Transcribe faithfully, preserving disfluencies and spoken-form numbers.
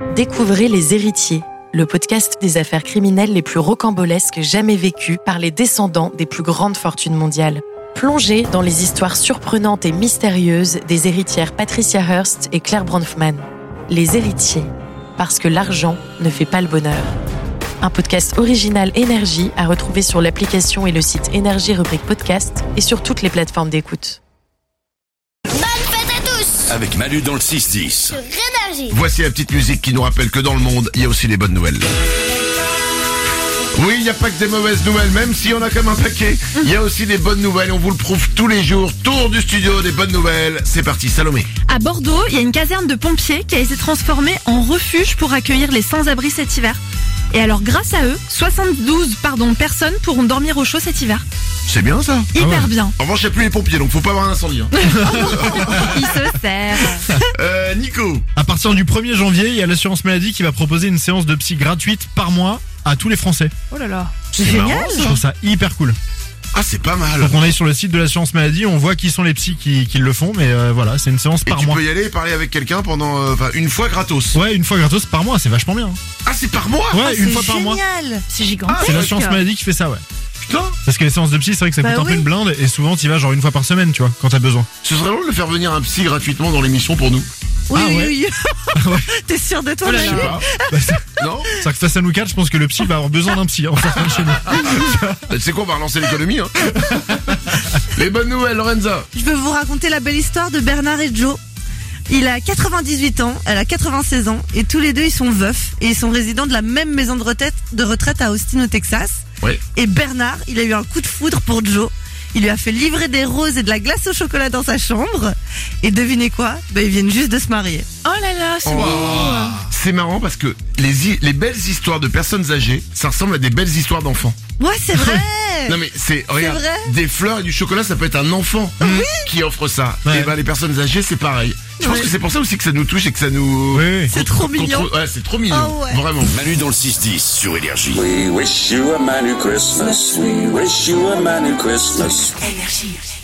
Découvrez Les Héritiers, le podcast des affaires criminelles les plus rocambolesques jamais vécues par les descendants des plus grandes fortunes mondiales. Plongez dans les histoires surprenantes et mystérieuses des héritières Patricia Hearst et Claire Bronfman. Les Héritiers, parce que l'argent ne fait pas le bonheur. Un podcast original Énergie à retrouver sur l'application et le site Énergie rubrique podcast et sur toutes les plateformes d'écoute. Bonne fête à tous Avec Manu dans le six dix. sur Énergie. Voici la petite musique qui nous rappelle que dans le monde, il y a aussi des bonnes nouvelles. Oui, il n'y a pas que des mauvaises nouvelles, même si on a comme un paquet. Il y a aussi des bonnes nouvelles, on vous le prouve tous les jours. Tour du studio des bonnes nouvelles. C'est parti, Salomé. À Bordeaux, il y a une caserne de pompiers qui a été transformée en refuge pour accueillir les sans-abri cet hiver. Et alors, grâce à eux, soixante-douze pardon, personnes pourront dormir au chaud cet hiver. C'est bien ça. Hyper Ah ouais. bien. En revanche, il n'y a plus les pompiers, donc faut pas avoir un incendie. Hein. Il se sert. euh, Nico. À partir du premier janvier, il y a l'assurance maladie qui va proposer une séance de psy gratuite par mois à tous les Français. Oh là là. C'est marrant, Je ça. trouve ça hyper cool. Ah, c'est pas mal. Donc on est sur le site de l'assurance maladie, on voit qui sont les psys qui, qui le font, mais euh, voilà, c'est une séance Et par tu mois. peux y aller et parler avec quelqu'un pendant, euh, enfin, une fois gratos. Ouais, une fois gratos par mois, c'est vachement bien. Ah, c'est par mois. Ouais, une fois par mois. Génial. C'est gigantesque. C'est l'assurance maladie qui fait ça, ouais. Putain. Parce que les séances de psy, c'est vrai que ça Bah coûte un oui. peu une blinde, et souvent t'y vas genre une fois par semaine, tu vois, quand t'as besoin. Ce serait drôle de faire venir un psy gratuitement dans l'émission pour nous. Oui, Ah oui, ouais. oui. T'es sûr de toi, Je sais Manu? pas. Bah, c'est- Non. C'est vrai que face à nous quatre, je pense que le psy va avoir besoin d'un psy en sortant de chez nous. C'est quoi, on va relancer l'économie, hein. Les bonnes nouvelles, Lorenza. Je veux vous raconter la belle histoire de Bernard et Joe. Il a quatre-vingt-dix-huit ans, elle a quatre-vingt-seize ans, et tous les deux ils sont veufs, et ils sont résidents de la même maison de retraite, de retraite à Austin au Texas. Ouais. Et Bernard, il a eu un coup de foudre pour Joe. Il lui a fait livrer des roses et de la glace au chocolat dans sa chambre. Et devinez quoi? Bah, ils viennent juste de se marier. Oh là là, c'est Oh. beau. C'est marrant parce que les, hi- les belles histoires de personnes âgées, ça ressemble à des belles histoires d'enfants. Ouais, c'est vrai. Non mais c'est, regarde, vrai des fleurs et du chocolat, ça peut être un enfant qui offre ça. Ouais. Et ben les personnes âgées, c'est pareil. Je pense Ouais. que c'est pour ça aussi que ça nous touche et que ça nous... Oui, oui. C'est trop mignon. Ouais, c'est trop mignon. Ah ouais. Vraiment. Manu dans le six dix sur Énergie. We wish you a Merry Christmas. We wish you a Merry Christmas. Énergie.